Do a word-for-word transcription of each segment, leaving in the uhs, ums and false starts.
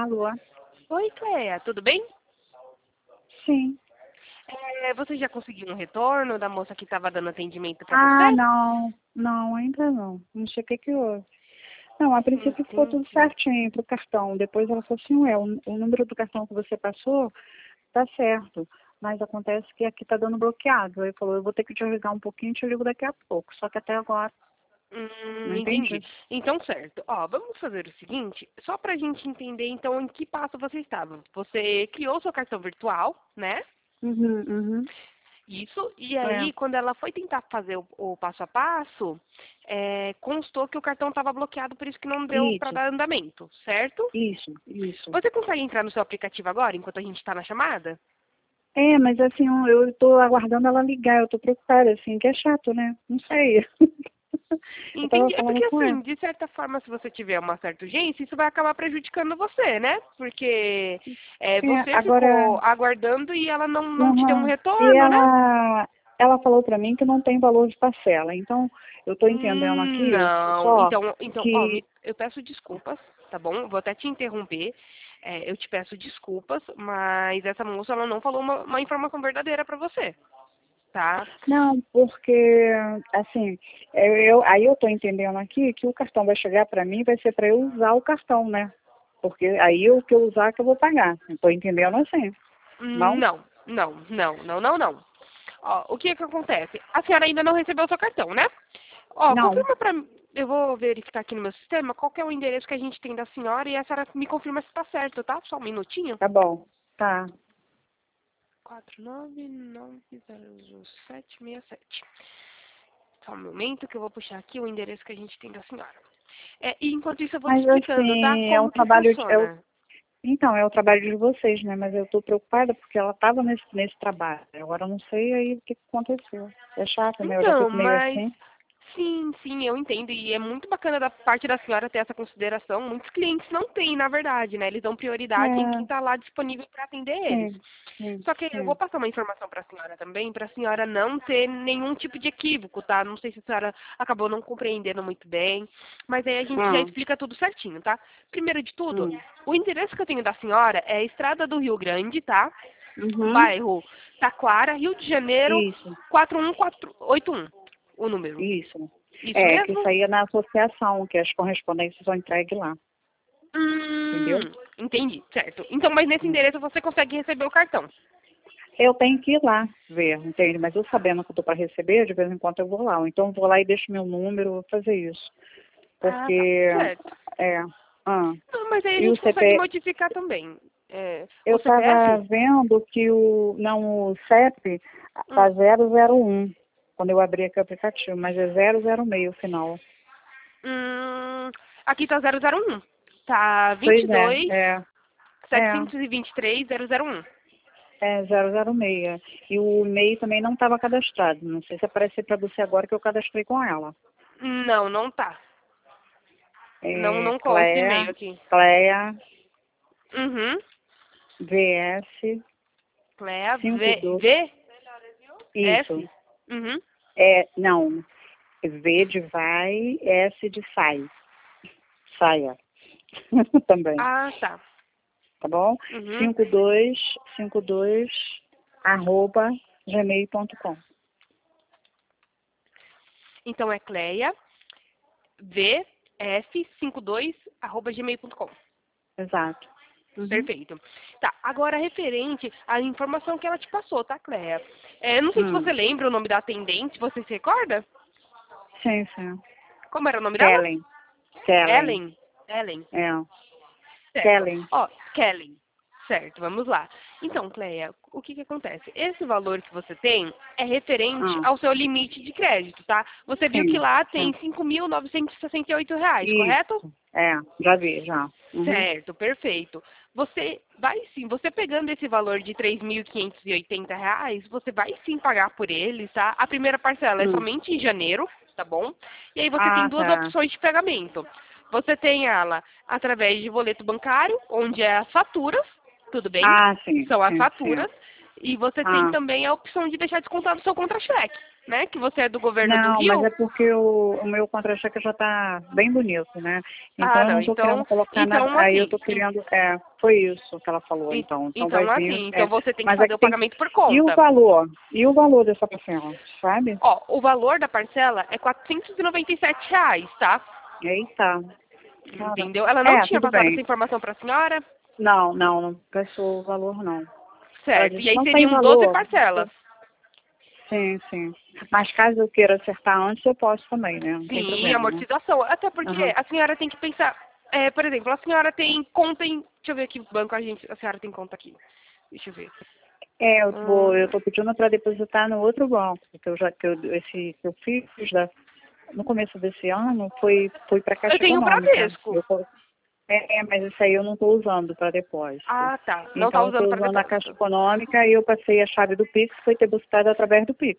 Alô? Oi, Cleia, tudo bem? Sim. É, você já conseguiu um retorno da moça que estava dando atendimento para Ah, você? não. Não, ainda não. Não sei o que que houve. Não, a princípio ficou tudo Entendi. certinho pro cartão. Depois ela falou assim, ué, o, o número do cartão que você passou tá certo. Mas acontece que aqui tá dando bloqueado. Aí falou, eu vou ter que te ligar um pouquinho e te ligo daqui a pouco. Só que até agora, Hum, não entendi. entendi. Então, certo. Ó, vamos fazer o seguinte, só para a gente entender, então, em que passo você estava. Você criou seu cartão virtual, né? Uhum, uhum. Isso, e É, aí, quando ela foi tentar fazer o, o passo a passo, é, constou que o cartão estava bloqueado, por isso que não deu para isso, dar andamento, certo? isso, isso. Você consegue entrar no seu aplicativo agora, enquanto a gente está na chamada? É, mas assim, eu eu tô aguardando ela ligar, eu tô preocupada, assim, que é chato, né? Não sei. Eu tava Entendi. É falando porque, com ela. assim, de certa forma, se você tiver uma certa urgência, isso vai acabar prejudicando você, né? Porque é, É, você agora, ficou aguardando e ela não, não te deu um uhum. E retorno, né? ela, ela falou pra mim que não tem valor de parcela. Então, eu tô entendendo Hum, aqui Não. só Então, então ó, que, me- eu peço desculpas, tá bom? Vou até te interromper. É, eu te peço desculpas, mas essa moça, ela não falou uma, uma informação verdadeira pra você, tá? não, porque, assim, eu, eu- aí eu tô entendendo aqui que o cartão vai chegar pra mim, vai ser pra eu usar o cartão, né? Porque aí o que eu usar que eu vou pagar. Eu tô entendendo assim, não? Não, não, não, não, não, não. Ó, o que que acontece? A senhora ainda não recebeu o seu cartão, né? Ó, Não, confirma pra mim. Eu vou verificar aqui no meu sistema qual que é o endereço que a gente tem da senhora e a senhora me confirma se tá certo, tá? Só um minutinho. tá bom. Tá. quatro nove nove zero sete seis sete. Só um momento que eu vou puxar aqui o endereço que a gente tem da senhora. É, e enquanto isso eu vou te Mas explicando, tá? assim, é o Como que trabalho de, é o, funciona. então, é o trabalho de vocês, né? Mas eu estou preocupada porque ela estava nesse, nesse trabalho. Agora eu não sei aí o que que aconteceu. É chato, né? Eu já Então, fico meio mas assim. sim, sim, eu entendo. E é muito bacana da parte da senhora ter essa consideração. Muitos clientes não têm, na verdade, né? Eles dão prioridade em quem É, está lá disponível para atender eles. sim, sim, Só que eu vou sim. passar uma informação para a senhora também, para a senhora não ter nenhum tipo de equívoco, tá? Não sei se a senhora acabou não compreendendo muito bem, mas aí a gente já Ah, explica tudo certinho, tá? Primeiro de tudo, hum. o endereço que eu tenho da senhora é Estrada do Rio Grande, tá? Uhum. Bairro Taquara, Rio de Janeiro, Isso, quatro um quatro oito um, o número. isso. Isso É, que isso mesmo? aí é na associação, que as correspondências são entregues lá. Entendeu? Hum, entendi, certo. Então, mas nesse Hum. endereço você consegue receber o cartão. Eu tenho que ir lá ver, entende? Mas eu sabendo que eu estou para receber, de vez em quando eu vou lá. Ou então eu vou lá e deixo meu número, vou fazer isso. Ah, tá, Porque, certo. é, ah, Não, mas aí a e o gente consegue C P, modificar também. É, eu o estava C P F? vendo que o, não, o C E P Hum, está zero zero um quando eu abri aqui o aplicativo, mas é zero zero seis o final. hum, aqui tá zero zero um. Tá vinte Pois e é, dois, é, é, setecentos e vinte e três, zero zero um. é zero zero seis. E o e-mail também não estava cadastrado. Não sei se apareceu para você agora que eu cadastrei com ela. Não, não tá. Não, É não consta Clea, e-mail aqui. Clea, Uhum. V S, Clea, cinco V, dois. V, Isso. S. Uhum. É, não. V de vai, S de sai. Saia. Também. Ah, tá. Tá bom? Uhum. cinco dois cinco dois arroba gmail ponto com. Então é Cleia, V F cinquenta e dois arroba gmail ponto com. Exato. Uhum. Perfeito. Tá, agora referente à informação que ela te passou, tá, Cleia? É, não sei se você Hum. lembra o nome da atendente, você se recorda? Sim, sim. Como era o nome dela? Kellen. Kellen. Ellen. Ellen, É. certo. Kellen. Ó, Kellen. Certo, vamos lá. Então, Cleia, o que que acontece? Esse valor que você tem é referente Ah, ao seu limite de crédito, tá? Você viu que sim. lá tem Sim. cinco mil novecentos e sessenta e oito reais, correto? Isso. É, já vi, já. Uhum. Certo, perfeito. Você vai sim, você pegando esse valor de três mil quinhentos e oitenta reais, você vai sim pagar por ele, tá? A primeira parcela é Hum. somente em janeiro, tá bom? E aí você tem Ah, duas tá. opções de pagamento. Você tem ela através de boleto bancário, onde é as faturas, tudo bem? Ah, sim, São as sim, sim. faturas. E você tem Ah, também a opção de deixar descontado o seu contra-cheque, né? Que você é do governo do não, mas Rio. é porque o, o meu contra-cheque já tá bem bonito, né? Então Ah, eu não. não tô querendo Então, colocar nada, então aí eu assim, tô querendo, é, foi isso que ela falou, en- então. Então vai então vir, assim, então é, você tem que mas é fazer que o tem, pagamento por e o conta. valor? E o valor dessa parcela, sabe? Ó, o valor da parcela é quatrocentos e noventa e sete reais, tá? Eita, cara. Entendeu? Ela não É, tinha tudo passado essa bem. informação para a senhora? Não, não, não pensou o valor, não. Ela Certo. disse, E aí não tem seriam doze valor. parcelas. Sim, sim. Mas caso eu queira acertar antes, eu posso também, né? Não tem Sim, problema, né? amortização. Até porque Aham. a senhora tem que pensar, é, por exemplo, a senhora tem conta em. Deixa eu ver aqui, banco a gente. A senhora tem conta aqui. Deixa eu ver. É, eu vou, eu Hum, tô pedindo para depositar no outro banco, porque eu já que eu, esse que eu fiz da, no começo desse ano foi foi para eu Caixa tenho o Econômica. Bradesco. Eu tô, é, é, mas isso aí eu não estou usando para depósito. Ah, tá. Não tá Então eu usando estou para usando a Caixa depósito. Econômica e eu passei a chave do Pix, foi depositada através do Pix.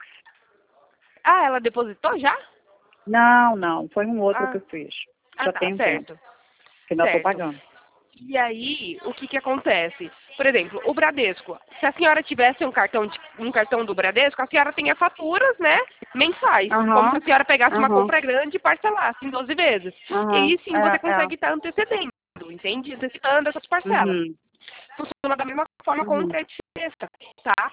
Ah, ela depositou já? Não, não, foi um outro que Ah, eu fiz. ah Já tá, tem um tempo, certo. que ainda estou Certo. pagando. E aí, o que que acontece? Por exemplo, o Bradesco. Se a senhora tivesse um cartão, de- um cartão do Bradesco, a senhora tem as faturas, né, mensais. Como se Aham, a senhora pegasse uma aham, compra grande e parcelasse em doze vezes. E aham, aí sim você é, é. consegue estar antecedendo, entende? Antecipando essas parcelas. Uhum, Funciona da mesma forma com o uhum, crédito de sexta, tá?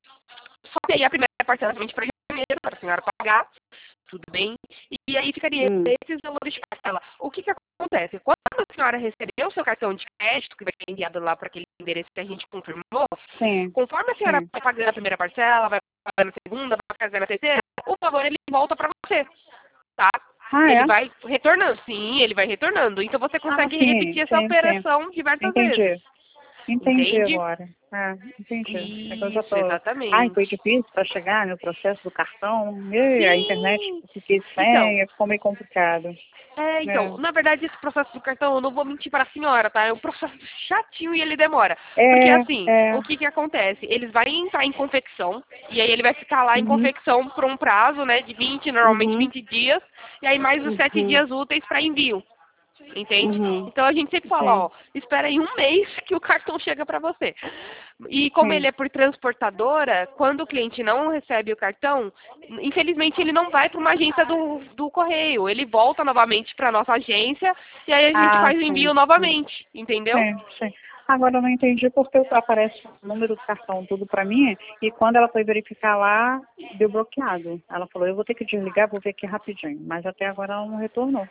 Só que aí a primeira parcela somente para janeiro, para a senhora pagar, tudo bem? E aí ficaria uhum. esses valores de parcela. O que que acontece? Quando a senhora receber o seu cartão de crédito, que vai ser enviado lá para aquele endereço que a gente confirmou, Sim, conforme a senhora sim. vai pagando a primeira parcela, vai pagando a segunda, vai pagando a terceira, o valor ele volta para você, tá? Ah, Ele é? vai retornando, sim, ele vai retornando. Então você Ah, consegue sim, repetir essa sim, sim. operação diversas vezes, Entendi. Entendi entende? agora. É, entendi. É que eu já Isso, tô. Ai, foi exatamente. difícil para chegar no processo do cartão. E a internet Sim! eu fiquei Então, sem, ficou meio complicado. É, É. então, na verdade, esse processo do cartão, eu não vou mentir para a senhora, tá? É um processo chatinho e ele demora. Porque, É, assim, é. o que que acontece? Eles vão entrar em confecção, e aí ele vai ficar lá em Uhum, confecção por um prazo, né, de vinte, normalmente uhum, vinte dias, e aí mais os sete uhum, dias úteis para envio. Entende? uhum. Então a gente sempre fala, Sim, ó, espera aí um mês que o cartão chega para você. E como ele sim. é por transportadora, quando o cliente não recebe o cartão, infelizmente ele não vai para uma agência do, do correio, ele volta novamente para nossa agência e aí a gente Ah, faz o sim, envio sim. novamente, entendeu? Sim, sim. Agora eu não entendi porque aparece o número do cartão tudo para mim e quando ela foi verificar lá, deu bloqueado. Ela falou, eu vou ter que desligar, vou ver aqui rapidinho. Mas até agora ela não retornou.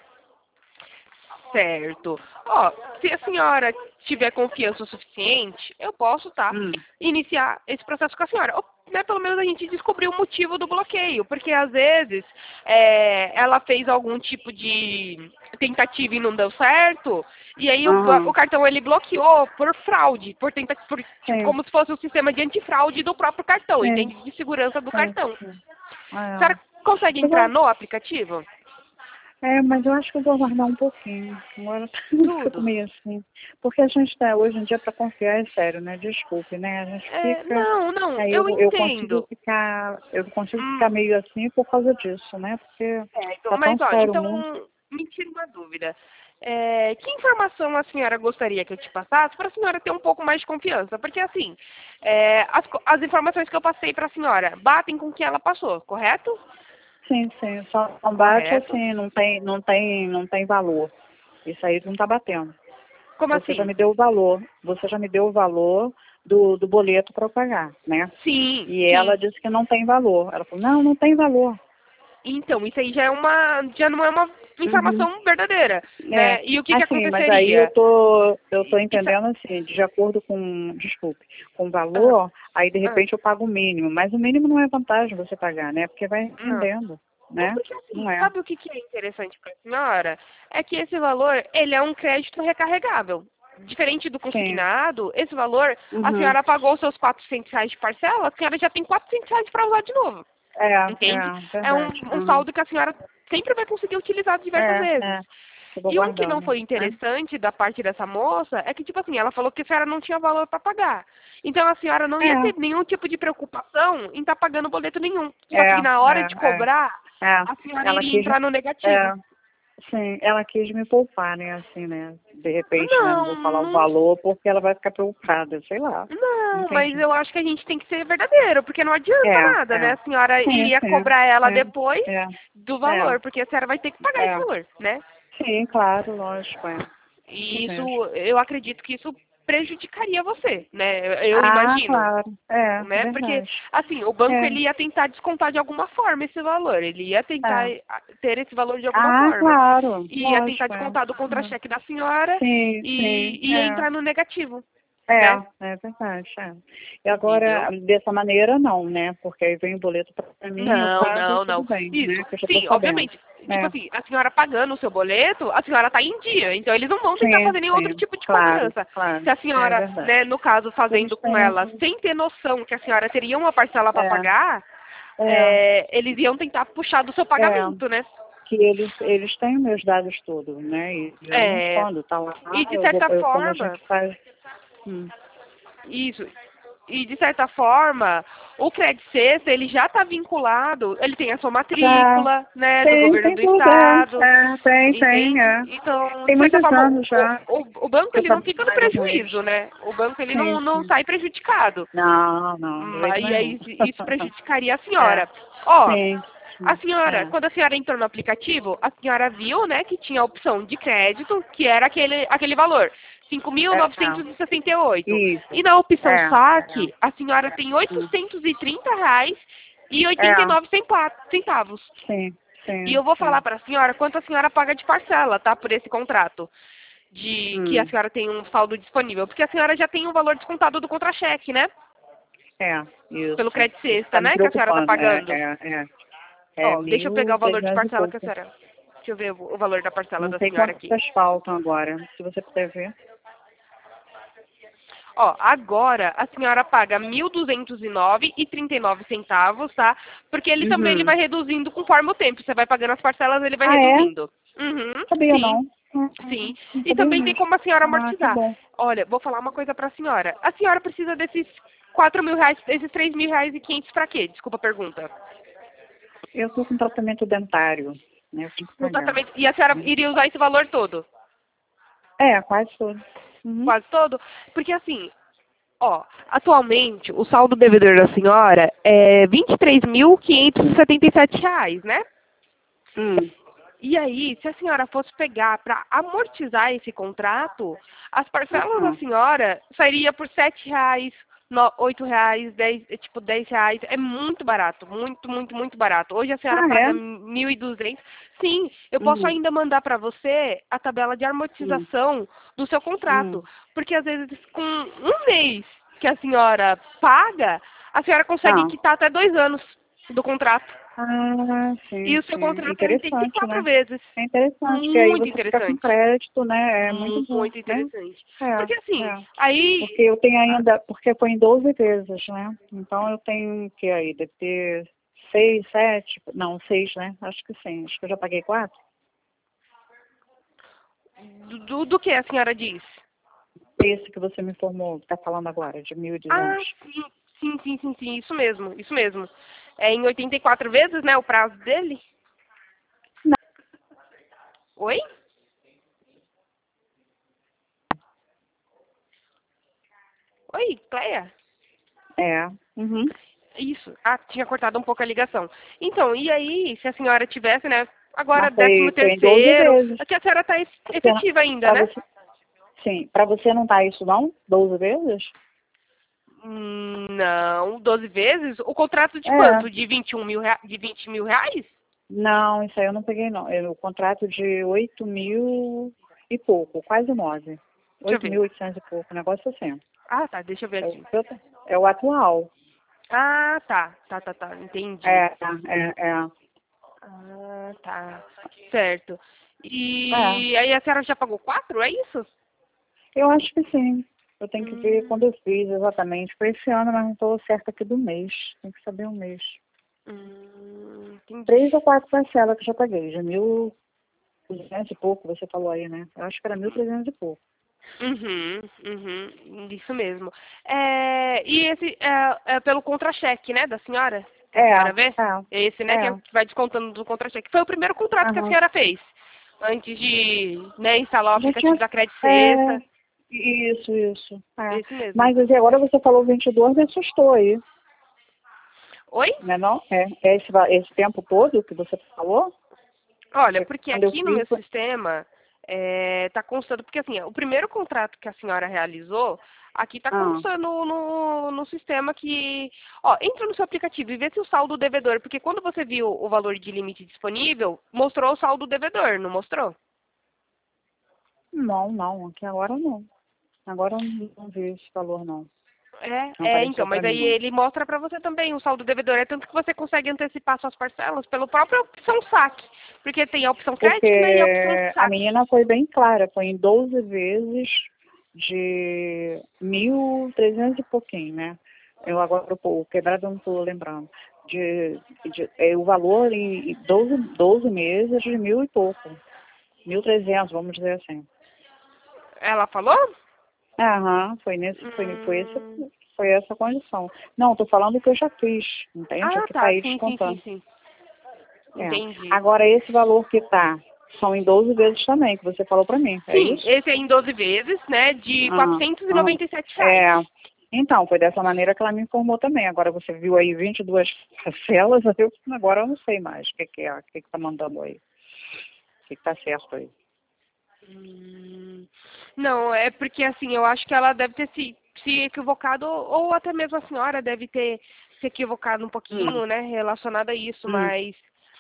Certo. Ó, se a senhora tiver confiança o suficiente, eu posso, tá, Hum. iniciar esse processo com a senhora. Ou, né, pelo menos a gente descobrir o motivo do bloqueio, porque às vezes é, ela fez algum tipo de tentativa e não deu certo, e aí o, o Aham. cartão ele bloqueou por fraude, por tentativa, por, tipo, Sim, como se fosse um sistema de antifraude do próprio cartão, sim, entende? De segurança do sim, cartão. sim. A É. senhora consegue Eu entrar vou- no aplicativo? é, mas eu acho que eu vou aguardar um pouquinho. Agora fico Tudo. meio assim. Porque a gente está hoje em dia para confiar, é sério, né? Desculpe, né? A gente É, fica. não, não, Aí eu, eu eu consigo entendo. ficar, eu consigo Hum, ficar meio assim por causa disso, né? Porque é, então, tá tão mas, ó, sério o mundo. então, me tira uma dúvida. É, que informação a senhora gostaria que eu te passasse para a senhora ter um pouco mais de confiança? Porque, assim, é, as, co- as informações que eu passei para a senhora batem com o que ela passou, correto? Sim, sim. Só não bate Correto. assim, não tem, não tem, não tem valor. Isso aí não tá batendo. Como Você já assim? me deu o valor, você já me deu o valor do, do boleto para eu pagar, né? Sim, E sim. ela disse que não tem valor. Ela falou, não, não tem valor. Então, isso aí já é uma, já não é uma Uhum. informação verdadeira, É, né? E o que que assim, mas aí eu aconteceria? tô, eu tô Isso, entendendo assim, de acordo com, desculpe, com o ah, valor, aí de ah, repente eu pago o mínimo, mas o mínimo não é vantagem você pagar, né? Porque vai não. rendendo, É né? porque Não assim, é. sabe o que, que é interessante para a senhora? É que esse valor, ele é um crédito recarregável. Diferente do Sim. consignado, esse valor, a Uhum. senhora pagou os seus quatrocentos reais de parcela, a senhora já tem quatrocentos reais para usar de novo. É, Entende? é, É um, verdade. um Uhum. saldo que a senhora sempre vai conseguir utilizar diversas É, vezes. é. Eu vou E um que não guardando, foi né? interessante da parte dessa moça é que, tipo assim, ela falou que a senhora não tinha valor para pagar. Então a senhora não ia ter É, nenhum tipo de preocupação em estar pagando boleto nenhum. Só é, que na hora é, de é, cobrar, é. a senhora Ela iria quis, entrar no é, negativo. sim, ela quis me poupar, né, assim, né, de repente, né, não vou falar o Não, valor porque ela vai ficar preocupada, sei lá, não, mas entendi. eu acho que a gente tem que ser verdadeiro, porque não adianta É, nada, né? é, A senhora sim, iria sim, cobrar ela sim, depois é, do é, valor, porque a senhora vai ter que pagar esse é, valor, né? sim, claro, lógico, é, isso E isso, mesmo. eu acredito que isso prejudicaria você, né? Eu Ah, imagino, claro, é, né? Porque, verdade, assim, o banco é, ele ia tentar descontar de alguma forma esse valor, ele ia tentar é. eh, ter esse valor de alguma Ah, forma. claro, E ia tentar lógico, é. descontar do Uhum. contra-cheque da senhora Sim, sim, e ia é. entrar no negativo, É, né? é verdade, é. E agora, Entendeu? dessa maneira, não, né? Porque aí vem o boleto pra mim, eu Não, pago e não, tudo não. bem, Isso, né? Que eu já tô sim, sabendo. obviamente. Tipo É, assim, a senhora pagando o seu boleto, a senhora está em dia. Então eles não vão tentar sim, fazer nenhum outro sim, tipo de claro, cobrança. claro, Se a é senhora, verdade. né, no caso, Eles fazendo com ela, têm, sem ter noção que a senhora teria uma parcela para é, pagar, é, é, eles iam tentar puxar do seu é, pagamento, né? que eles, eles têm meus dados todos, né? E geralmente É, quando tá lá, e de eu vou, certa eu, como a forma, gente faz, hum, isso. E de certa forma, o Credit Sexta, ele já está vinculado, ele tem a sua já matrícula, né, do tem, governo tem do tudo, é, estado, é, tem, tem, entende? é. Então, Tem de certa muitos forma, o, anos já o, o banco que eu ele não fica no trabalho com eles. prejuízo, né? O banco ele Sim, não, não sim. sai prejudicado. Não, não, de Hum, jeito Aí, nenhum. aí isso prejudicaria a É, senhora. Ó, sim, a sim, senhora, é, quando a senhora entrou no aplicativo, a senhora viu, né, que tinha a opção de crédito, que era aquele, aquele valor, cinco mil é, novecentos e sessenta e oito. isso, E na opção é, saque, a senhora tem hum, oitocentos e trinta reais e oitenta e é, nove centavos. sim, E sim, eu vou falar sim, para a senhora quanto a senhora paga de parcela, tá, por esse contrato, de que a hum, senhora tem um saldo disponível, porque a senhora já tem um valor descontado do contra-cheque, né? é, Pelo isso. crédito Isso sexta, tá me né, que a senhora está preocupando, é, pagando. é, é, é Ó, deixa eu pegar mil o valor de trezentos e parcela que a pouco. senhora... Deixa eu ver o o valor da parcela Não da sei senhora aqui. quantas faltam agora, se você puder ver. Ó, agora a senhora paga mil duzentos e nove e trinta e nove centavos, tá? Porque ele também ele Uhum. vai reduzindo conforme o tempo. Você vai pagando as parcelas, ele vai Ah, é? reduzindo. Uhum, Sabia sim, não. Hum, sim. Não E sabia também tem mesmo. como a senhora Ah, que amortizar. bom. Olha, vou falar uma coisa pra senhora. A senhora precisa desses quatro mil reais, desses três mil reais e quinhentos pra quê? Desculpa a pergunta. Eu estou com tratamento dentário, né? Eu tenho que No pagar. tratamento. E a senhora iria usar esse valor todo? É, quase tudo. Uhum. Quase todo? Porque assim, ó, atualmente o saldo devedor da senhora é vinte e três mil quinhentos e setenta e sete reais, né? Hum. E aí, se a senhora fosse pegar para amortizar esse contrato, as parcelas da Uhum. senhora sairia por sete reais, no- oito reais, dez, é tipo dez reais. É muito barato, muito, muito, muito barato. Hoje a senhora Ah, é? paga mil e duzentos. Sim, eu posso Uhum. ainda mandar para você a tabela de Hum. amortização do seu contrato, Hum. porque às vezes com um mês que a senhora paga, a senhora consegue Ah. quitar até dois anos do contrato. Ah, E sim, o seu sim. contrato é em oitenta e Interessante, quatro né? vezes. É interessante, que aí Muito você fica com interessante. crédito, né? É muito bom, Muito né? interessante. Porque É, assim, é. Porque aí. eu tenho ah, ainda, porque foi em doze vezes, né? Então eu tenho o que aí? Deve ter seis, sete, não, seis, né? Acho que sim. Acho que eu já paguei quatro. Do, do que a senhora diz? Esse que você me informou, está falando agora, de mil e Ah, duzentos. sim, sim, sim, sim, sim, isso mesmo, isso mesmo. É em oitenta e quatro vezes, né, o prazo dele? Oi? Oi, Cleia? É. Uhum. Isso. Ah, tinha cortado um pouco a ligação. Então, e aí, se a senhora tivesse, né, agora Mas décimo foi, foi em doze terceiro, vezes. aqui a senhora está Você não, efetiva ainda, pra né? você, sim, para você não tá isso não? Doze vezes? Hum, Não, doze vezes? O contrato de É. quanto? De vinte e um mil, rea- de vinte mil reais? Não, isso aí eu não peguei não. É o contrato de oito mil e pouco, quase nove. Deixa eu Oito ver. mil oitocentos e pouco, um negócio assim. Ah, tá, deixa eu ver É o, aqui. é o atual. Ah, tá, tá, tá, tá, entendi. É, é, é. Ah, tá, certo. É, E aí a senhora já pagou quatro, é isso? eu acho que sim. Eu tenho que ver Hum, quando eu fiz exatamente. Foi esse ano, mas não estou certa aqui do mês. Tem que saber o mês. hum, entendi. Três ou quatro parcelas que eu já paguei. De mil duzentos e pouco, você falou aí, né? Eu acho que era mil trezentos e pouco. Uhum, uhum, isso mesmo. É, e esse é, é pelo contra-cheque, né, da senhora? Que a É, senhora vê? é, É esse, né, que é o é. que vai descontando do contra-cheque. Foi o primeiro contrato que a Aham. senhora fez. Antes de, né, instalar o Já aplicativo tinha, da Credit é, Sexta. isso, isso. É. Esse mesmo. Mas assim, agora você falou vinte e dois, me assustou aí. Oi? Não é não? É, é esse, va- esse tempo todo que você falou? Olha, Porque porque quando eu aqui no fui, meu foi... sistema está constando, porque assim, o primeiro contrato que a senhora realizou, aqui está Ah, constando no, no sistema que, ó, entra no seu aplicativo e vê se o saldo devedor, porque quando você viu o valor de limite disponível, mostrou o saldo devedor, não mostrou? não, não, aqui agora não. Agora eu não não vi esse valor, não. É, Não é, apareceu então, pra mas mim, aí não. ele mostra para você também o saldo devedor, é tanto que você consegue antecipar suas parcelas pela própria opção saque, porque tem a opção Porque crédito, né, e a opção a saque. menina foi bem clara, foi em doze vezes de mil e trezentos e pouquinho, né? Eu agora, o quebrado eu não estou lembrando. De, de, é, o valor em doze doze meses de mil e pouco. Mil e trezentos, vamos dizer assim. Ela falou? Aham, foi nesse, foi, foi, esse, Hum... foi essa condição. Não, estou falando que eu já fiz, entende? Ah, Aqui está tá, aí sim, sim, sim, descontando. sim. É. Entendi. Agora, esse valor que está, são em doze vezes também, que você falou para mim, é Sim, isso? esse é em doze vezes, né, de Ah, quatrocentos e ah, noventa e sete reais. é. Então, foi dessa maneira que ela me informou também. Agora você viu aí vinte e duas parcelas, eu, agora eu não sei mais o que, que é, o que está mandando aí. O que está certo aí. Hum, não, é porque assim, eu acho que ela deve ter se, se equivocado, ou, ou até mesmo a senhora deve ter se equivocado um Hum, pouquinho, né, relacionado a isso, hum. mas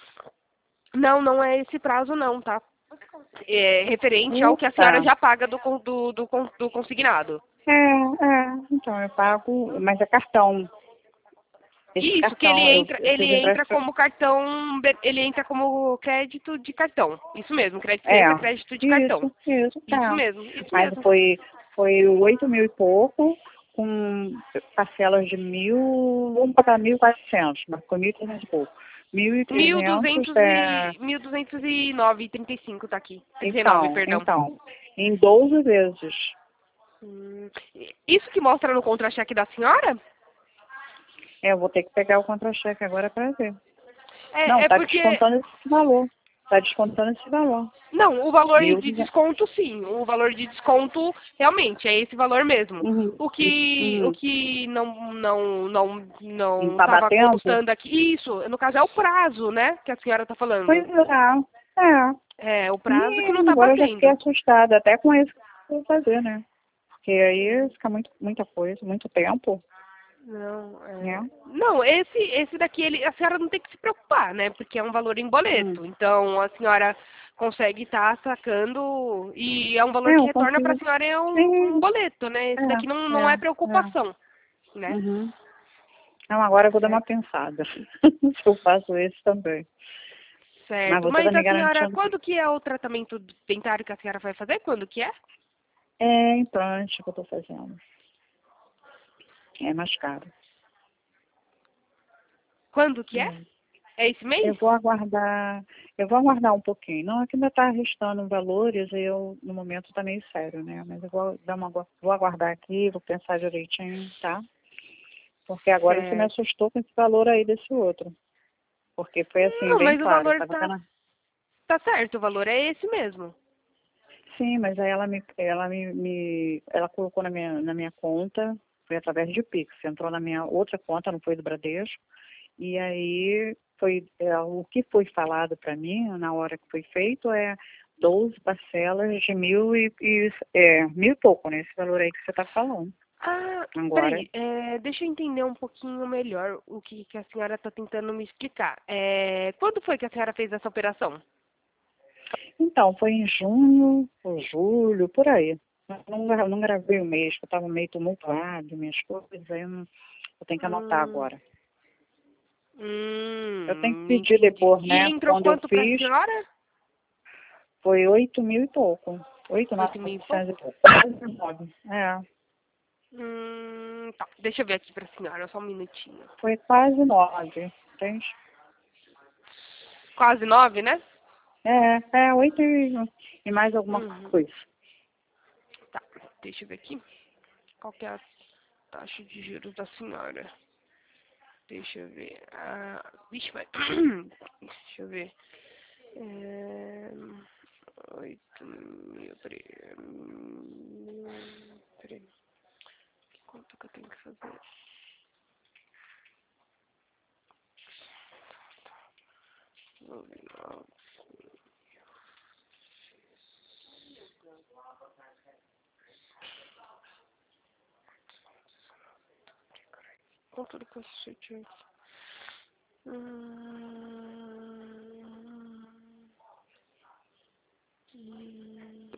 não, não é esse prazo não, tá? É referente ao Uh, que a senhora tá. já paga do, con- do, do, con- do consignado. É, é. Então, eu pago, mas é cartão. Esse Isso, que ele cartão, eu, entra, eu fiz ele entra empréstimo. como cartão, be- ele entra como crédito de cartão. Isso mesmo, crédito É, sexta, crédito de cartão. isso, isso, Isso tá. mesmo, isso Mas mesmo. foi, foi oito mil e pouco, com parcelas de mil, vamos botar mil e quatrocentos, mas foi mil e trezentos e pouco. Mil e Mil trezentos, duzentos é, e mil duzentos e nove e trinta e cinco tá aqui. dezenove, então, perdão. então, em doze vezes. Hum, isso que mostra no contra-cheque da senhora? É, eu vou ter que pegar o contra-cheque agora para ver. Não, É, é tá porque descontando esse valor. Tá descontando esse valor. não, o valor Mil, de desconto sim, o valor de desconto realmente é esse valor mesmo. uhum, O que o uhum. que não não não Não não tá estava batendo? constando aqui, isso, no caso é o prazo, né, que a senhora está Pois falando. é, é. É, o prazo que não E está agora eu já fiquei batendo. assustada, até com isso que eu vou fazer, né? Porque aí fica muito, muita coisa, muito tempo, Não, é... né? não, esse esse daqui ele, a senhora não tem que se preocupar, né, porque é um valor em Hum. boleto. Então a senhora consegue estar sacando e é um valor É, que eu retorna para a consigo. senhora é um, um Sim, boleto, né? Esse daqui não é, não é é, é. preocupação, né? Uhum. Não, agora eu vou dar uma Certo. pensada. Se eu faço esse também. Mas Certo. você tá Mas me a senhora, garantindo que quando que é o tratamento dentário que a senhora vai fazer? Quando que é? é implante que eu tô fazendo. É mais caro. Quando que é? É. É esse mês? Eu vou aguardar, eu vou aguardar um pouquinho. Não, é que ainda está restando valores e eu, no momento, está meio sério, né? Mas eu vou dar uma, vou aguardar aqui, vou pensar direitinho, tá? Porque agora você me Certo. assustou com esse valor aí desse outro. Porque foi assim, Não, bem mas o claro. Eu valor tava tá, vendo. tá certo, o valor é esse mesmo. Sim, mas aí ela me, ela me, me ela colocou na minha, na minha conta, foi através de Pix, entrou na minha outra conta, não foi do Bradesco. E aí foi é, o que foi falado para mim na hora que foi feito é doze parcelas de mil e, e é, mil e pouco, né? Esse valor aí que você está falando Ah, agora. peraí, é, deixa eu entender um pouquinho melhor o que, que a senhora está tentando me explicar. É, quando foi que a senhora fez essa operação? Então, foi em junho ou julho, por aí. Eu não, gra- não gravei o mês, porque eu estava meio tumultuado, minhas coisas, aí eu, não, eu tenho que anotar Hum, agora. Eu tenho que hum, pedir entendi. depois, E né? entrou Quando eu quanto para a fiz, senhora? foi oito mil e pouco. Oito, Oito mil e novecentos e pouco? pouco. Quase nove. É, Hum, tá, deixa eu ver aqui para a senhora, só um minutinho. foi quase nove, entende? Quase nove, né? É, é, oito e, e mais alguma Uhum. coisa. Tá, deixa eu ver aqui. Qual que é a taxa de juros da senhora? Deixa eu ver. Ah, vixe, vai. Deixa eu ver. É, Controle constituinte. Hum... Hum...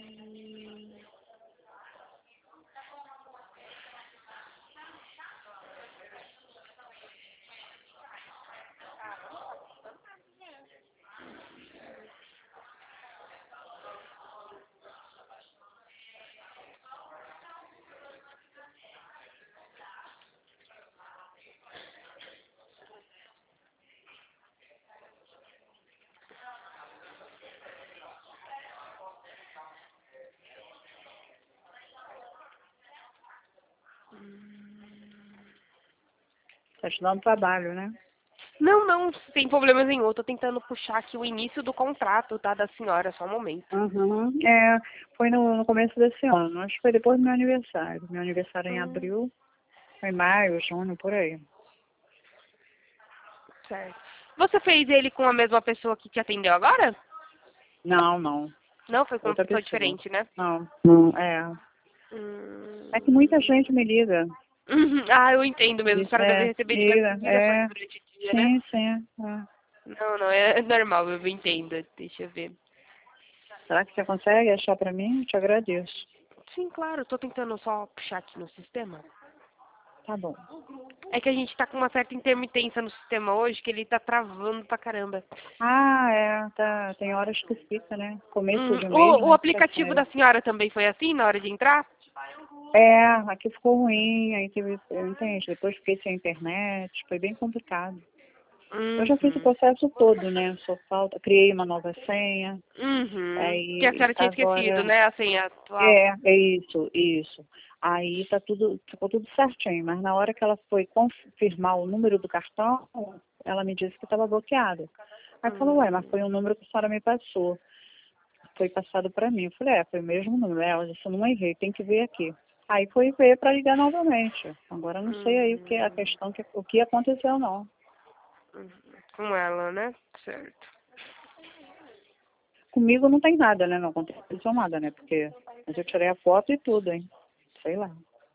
Tá te dando trabalho, né? Não, não, sem problema nenhum. Eu tô tentando puxar aqui o início do contrato, tá, da senhora, só um momento. Uhum. É, foi no, no começo desse ano. Acho que foi depois do meu aniversário. Meu aniversário é em Hum, abril, foi em maio, junho, por aí. certo. Você fez ele com a mesma pessoa que te atendeu agora? Não, não. Não, foi com uma Outra pessoa pessoa. diferente, né? Não, não, é. Hum... É que muita gente me liga. Uhum. Ah, eu entendo mesmo. A Diz, senhora deve é, receber liga, diversas ligações é. durante o dia, né? Sim, sim. É. Não, não, é normal, eu entendo. Deixa eu ver. Será que você consegue achar pra mim? Eu te agradeço. Sim, claro, eu tô tentando só puxar aqui no sistema. Tá bom. É que a gente tá com uma certa intermitência no sistema hoje, que ele tá travando pra caramba. Ah, é, tá. Tem horas que fica, né? Começo Hum, de mês, o, o né? Fica aplicativo sério. da senhora também foi assim na hora de entrar? É, aqui ficou ruim, aí teve, entende? Depois fiquei sem internet, foi bem complicado. Eu já fiz o Uhum. processo todo, né? Só falta, criei uma nova senha, Uhum. Que a aí senhora tinha esquecido, agora, né? A senha atual. é, é isso, isso. Aí tá tudo, ficou tudo certinho, mas na hora que ela foi confirmar o número do cartão, ela me disse que estava bloqueado. Aí falou, ué, mas Hum. foi o número que a senhora me passou. Foi passado para mim. Eu falei, é, foi o mesmo número. Ela disse, eu não errei, tem que ver aqui. Aí foi ver para ligar novamente. Agora eu não sei aí o que a Hum. questão, que, o que aconteceu não. Uhum. Com ela, né? Certo. Comigo não tem nada, né? Não aconteceu nada, né? Porque mas eu tirei a foto e tudo, hein? Sei lá.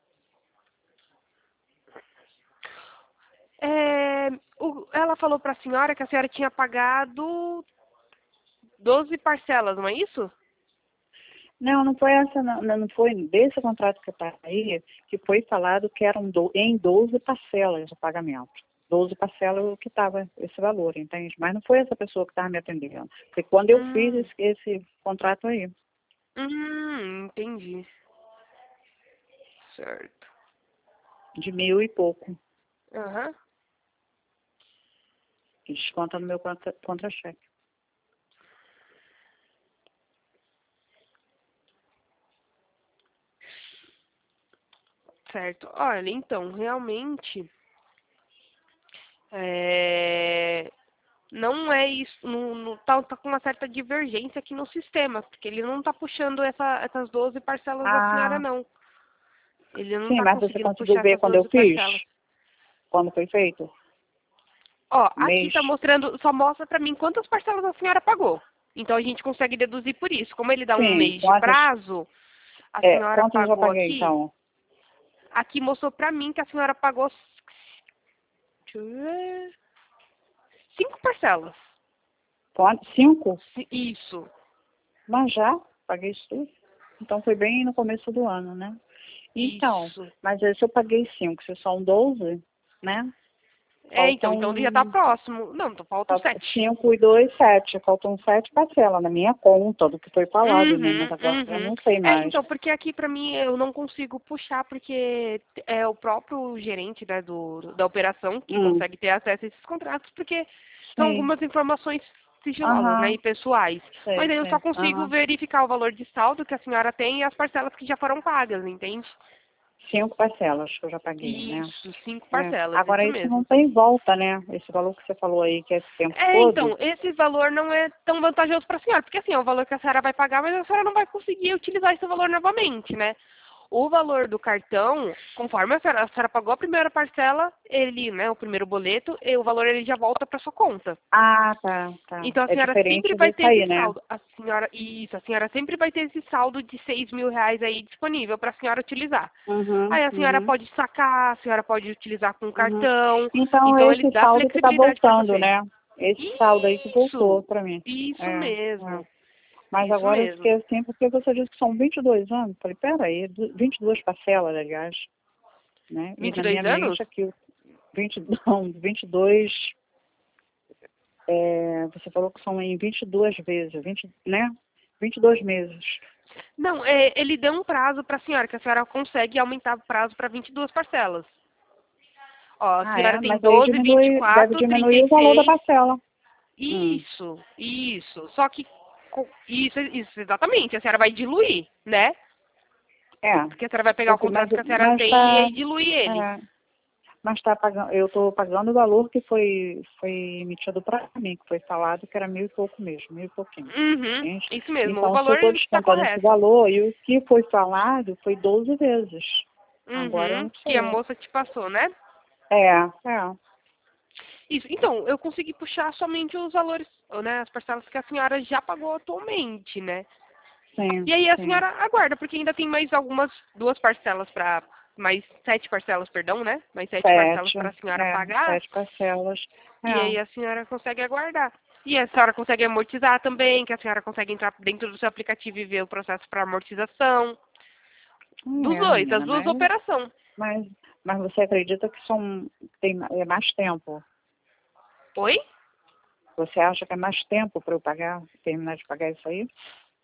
É, o- ela falou pra senhora que a senhora tinha pagado doze parcelas, não é isso? Não, não foi essa, não, não foi desse contrato que está aí, que foi falado que eram do, em doze parcelas o pagamento. Doze parcelas o que estava esse valor, entende? Mas não foi essa pessoa que estava me atendendo. Foi quando eu fiz Hum, esse, esse contrato aí, hum, entendi. Certo. de mil e pouco, Aham. que desconta no meu contra- contra-cheque. Certo. Olha, então, realmente, é, não é isso, não, não- tá, tá com uma certa divergência aqui no sistema, porque ele não tá puxando essa, essas doze parcelas da senhora, Ah, não. Ele não sim, tá mas você conseguindo conseguiu puxar ver essas quando eu doze fiz? parcelas. Quando foi feito? Ó, aqui Mês? tá mostrando, só mostra pra mim quantas parcelas a senhora pagou. Então a gente consegue deduzir por isso. Como ele dá um Sim, mês de quantas, prazo, a é, senhora quantas eu já pagou paguei aqui, então? aqui mostrou pra mim que a senhora pagou, deixa eu ver, cinco parcelas. Quantas? Cinco? Si- Isso, Mas já paguei isso tudo. Então foi bem no começo do ano, né? Então, isso. mas aí se eu paguei cinco, se são doze, né? É, então, Faltam então já tá próximo. Não, então faltam falta sete. cinco e dois, sete. Faltam sete parcelas na minha conta do que foi falado, né? Uhum, Mas agora eu uhum. não sei É, mais. então, porque aqui pra mim eu não consigo puxar, porque é o próprio gerente, né, do, da operação que Hum, consegue ter acesso a esses contratos, porque são sim. algumas informações sigilosas, né, Aham, e pessoais. Mas sei, aí eu só sei. consigo Aham. verificar o valor de saldo que a senhora tem e as parcelas que já foram pagas, entende? Cinco parcelas que eu já paguei, né? Isso, cinco É. parcelas, isso Agora isso não mesmo. tem volta, né? Esse valor que você falou aí, que é esse tempo É, todo. então, esse valor não é tão vantajoso para a senhora, porque assim, é o valor que a senhora vai pagar, mas a senhora não vai conseguir utilizar esse valor novamente, né? O valor do cartão, conforme a senhora, a senhora pagou a primeira parcela, ele, né, o primeiro boleto, e o valor ele já volta para sua conta. Ah, tá, tá. Então a É senhora diferente sempre vai desse ter aí, esse né? saldo. A senhora, isso, a senhora sempre vai ter esse saldo de seis mil reais aí disponível para a senhora utilizar. Uhum, Aí a senhora uhum, pode sacar, a senhora pode utilizar com uhum. cartão. Então, Então ele esse dá saldo que tá flexibilidade para voltando, você. né? Esse saldo aí que voltou Isso, pra mim. isso É, é. mesmo, Mas isso agora eu fiquei mesmo. assim, porque você disse que são vinte e dois anos. Falei, peraí, du- vinte e duas parcelas, aliás, né? E vinte e na dois minha anos? mente aqui, vinte, não, vinte e dois, é, você falou que são em vinte e duas vezes, vinte, né? vinte e dois meses. Não, é, ele deu um prazo para a senhora, que a senhora consegue aumentar o prazo para vinte e duas parcelas. Ó, a Ah, senhora é? tem Mas aí doze, vinte e diminui, deve quatro, trinta diminuir e o valor da seis. parcela. Hum, Isso, isso. Só que com- isso, isso, exatamente. A senhora vai diluir, né? é, Porque a senhora vai pegar o porque, mas, contrato que a senhora mas tem e tá, aí diluir ele. é, mas tá pagando, eu estou pagando o valor que foi, foi emitido para mim, que foi falado que era mil e pouco mesmo, mil e pouquinho. Uhum, Entende? isso mesmo. O Então, se eu valor estou está descontando esse correto. valor, e o que foi falado foi doze vezes. Agora eu Uhum, não que a sei. moça te passou, né? É, é. Isso. Então, eu consegui puxar somente os valores, né? As parcelas que a senhora já pagou atualmente, né? Sim, E aí a sim. senhora aguarda, porque ainda tem mais algumas duas parcelas para mais sete parcelas, perdão, né? Mais sete parcelas Sete, para a senhora é, pagar. sete parcelas. E É. aí a senhora consegue aguardar. E a senhora consegue amortizar também, que a senhora consegue entrar dentro do seu aplicativo e ver o processo para amortização. Hum, Dos é, dois, das menina, duas mas, operações. mas, mas você acredita que são, tem, é mais tempo? Oi? Você acha que é mais tempo para eu pagar, terminar de pagar isso aí?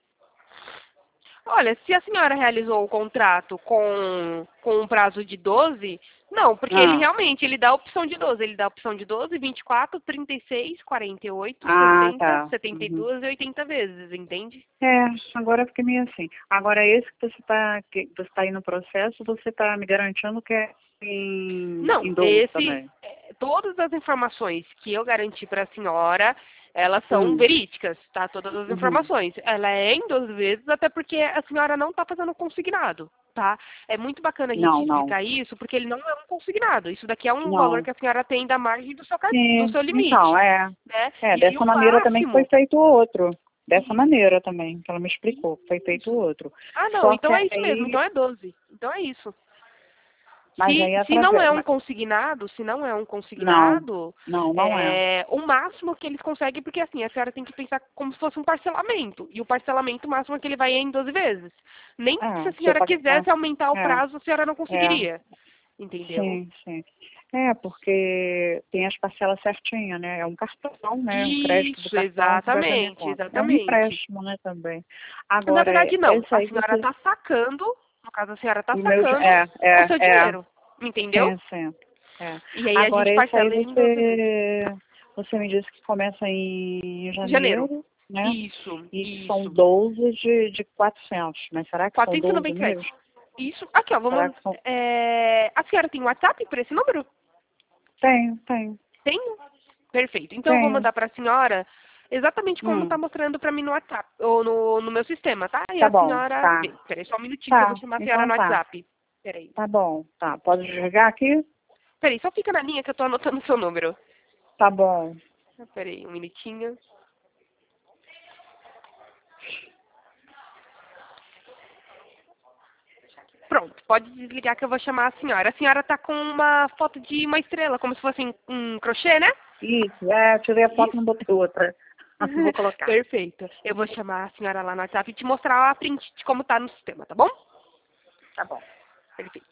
Olha, se a senhora realizou o contrato com, com um prazo de doze, não, porque ele Ah, realmente ele dá a opção de doze. Ele dá a opção de doze, vinte e quatro, trinta e seis, quarenta e oito, ah, sessenta, tá. setenta e Uhum. duas e oitenta vezes, entende? É, agora eu fiquei meio assim. Agora esse que você está que você tá aí no processo, você está me garantindo que é em, Não, em doze esse, também. eh, todas as informações que eu garanti para a senhora, elas são Hum, verídicas, tá? Todas as uhum. informações. Ela é em doze vezes, até porque a senhora não está fazendo consignado, tá? É muito bacana a gente Não, não, explicar isso, porque ele não é um consignado. Isso daqui é um valor não. que a senhora tem da margem do seu, car- do Sim, seu então, limite, é. né? É, E aí dessa o maneira também que foi máximo... feito o outro. Dessa Isso. maneira também, que ela me explicou, que foi feito o outro. Ah, não, Só que então é isso mesmo, então aí, é doze. Então é isso. mas Se, aí se não através. é um consignado, se não é um Não, consignado, não, não é. é o máximo que eles conseguem, porque assim, a senhora tem que pensar como se fosse um parcelamento. E o parcelamento máximo é que ele vai em doze vezes. Nem que se É, a se eu senhora pagar. quisesse aumentar o É, prazo, a senhora não é. conseguiria. Entendeu? Sim, sim. É, porque tem as parcelas certinhas, né? É um cartão, né? Um crédito do Isso, cartão que vai para minha exatamente, conta. É um exatamente. empréstimo, né, também. Na Agora, verdade, não. esse A aí senhora você. está sacando, no caso, a senhora está O meu. di- sacando É, o seu é, é. dinheiro. Entendeu? Sim, sim. É. E aí a Agora, gente esse aí parcela ele em doze vezes. você. Você me disse que começa em Janeiro. janeiro, né? Isso, E que são isso. doze de, de quatrocentos. Mas será que são quatrocentos e doze noventa e mesmo? sete. Isso. Aqui, ó, Será vamos. que são. É... A senhora tem WhatsApp para esse número? Tenho, tenho, Tenho? Perfeito. Então eu vou tenho. mandar para a senhora exatamente como está Hum, mostrando para mim no WhatsApp, ou no, no meu sistema, tá? E tá a bom, senhora tá. vê. Peraí, só um minutinho que eu vou Tá, chamar a senhora então no tá. WhatsApp. Peraí. Tá bom, tá. Pode desligar aqui? Peraí, só fica na linha que eu tô anotando o seu número. Tá bom. Peraí, um minutinho. Pronto, pode desligar que eu vou chamar a senhora. A senhora tá com uma foto de uma estrela, como se fosse um, um crochê, né? Isso, é, eu tirei a foto e não Isso. botei outra. Vou colocar. Perfeito. Eu vou chamar a senhora lá no WhatsApp e te mostrar a print de como tá no sistema, tá bom? Tá bom. Perfeito.